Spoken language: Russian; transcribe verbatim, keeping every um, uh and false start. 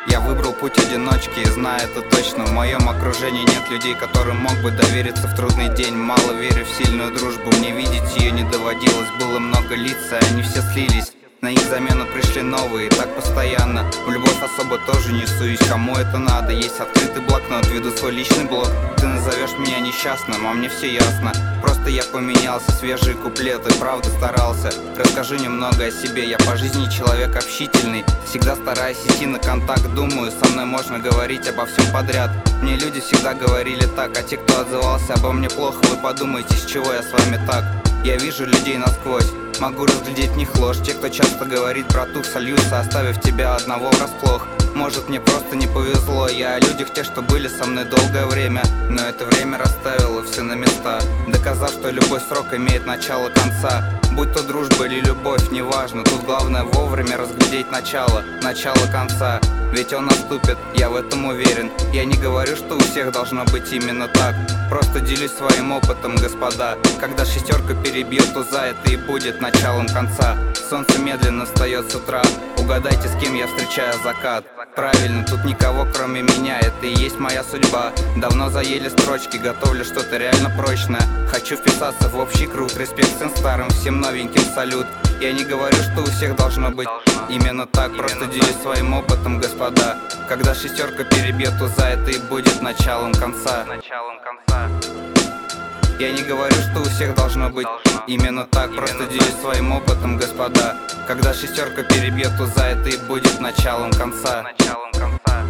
Я выбрал путь одиночки и знаю это точно. В моем окружении нет людей, которым мог бы довериться в трудный день. Мало верю в сильную дружбу, мне видеть ее не доводилось. Было много лиц, и они все слились. На их замену пришли новые, так постоянно. В любовь особо тоже не суюсь, кому это надо. Есть открытый блокнот, веду свой личный блог. Ты назовешь меня несчастным, а мне все ясно. Просто я поменялся, свежие куплеты, правда старался. Расскажу немного о себе, я по жизни человек общительный. Всегда стараюсь идти на контакт, думаю, со мной можно говорить обо всем подряд. Мне люди всегда говорили так, а те, кто отзывался обо мне плохо, вы подумайте, с чего я с вами так. Я вижу людей насквозь, могу разглядеть в них ложь. Те, кто часто говорит, братух, сольются, оставив тебя одного врасплох. Может, мне просто не повезло, я о людях, те, что были со мной долгое время. Но это время расставило все на места, доказав, что любой срок имеет начало конца. Будь то дружба или любовь, неважно, тут главное вовремя разглядеть начало, начало конца. Ведь он наступит, я в этом уверен. Я не говорю, что у всех должно быть именно так, просто делюсь своим опытом, господа. Когда шестерка перебьет, то за это и будет началом конца. Солнце медленно встает с утра, угадайте, с кем я встречаю закат. Правильно, тут никого кроме меня, это и есть моя судьба. Давно заели строчки, готовлю что-то реально прочное. Хочу вписаться в общий круг, респект всем старым, всем новеньким салют. Я не говорю, что у всех должно быть именно так, просто делюсь своим опытом, господа. Когда шестерка перебьет, то за это и будет началом конца. Началом конца. Я не говорю, что у всех должно быть именно так, просто делюсь своим опытом, господа. Когда шестерка перебьет, то за это и будет началом конца. Началом конца.